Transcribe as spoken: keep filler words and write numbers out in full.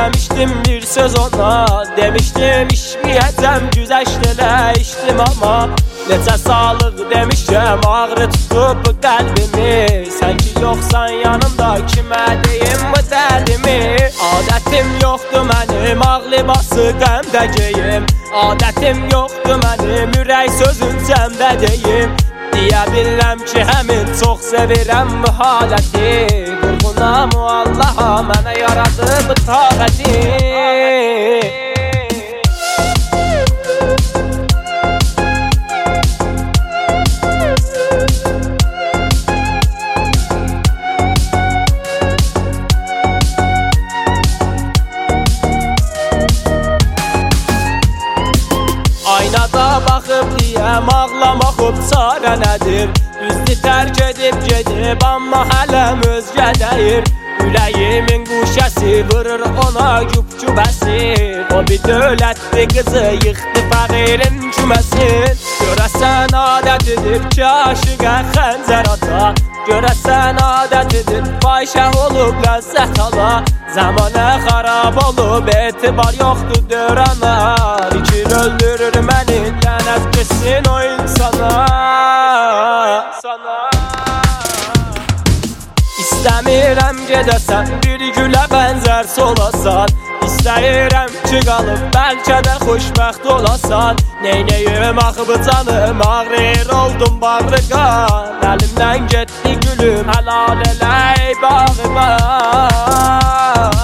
Demişdim bir söz ona, demişdim içmeyeceğim, güzəştələşdim ama necə sağlıq demişəm, ağrı tutub qəlbimi. Sən ki yoxsan yanımda, kimə deyim bu dərdimi? Adətim yoxdur mənim, ağ libası qəmdə geyim. Adətim yoxdur mənim, ürək sözün cəmdə deyim. Deyə bilirəm ki həmin çox sevirəm bu haləti. Qurbanam Allaha mənə yaradı bu taqəti. Aynada baxıb deyəm, ağlamaqıb çarə nədir? Üzdü tərk edib gedib, amma hələm özgədəyir. Ürəyimin quşəsi vurur ona güb-güb əsir. O bir dövlətli qızı yıxdı fəqirin küməsin. Görəsən adətidir ki aşıqə xəncər ata. Görəsən adətidir fahişə olub ləzzət ala. Zamanə xarab olub etibar yoxdur dörana. Fikir öldürür məni, lənət keçsin o insana. İstəmirəm gedəsən, bir gülə bənzər solasan. İstəyirəm ki qalıb, bəlkə də xoşbəxt olasan. Neynəyim axıb canım, ağrır oldum bağrı qan. Əlimdən getdi gülüm, həlal elə ey bağıma.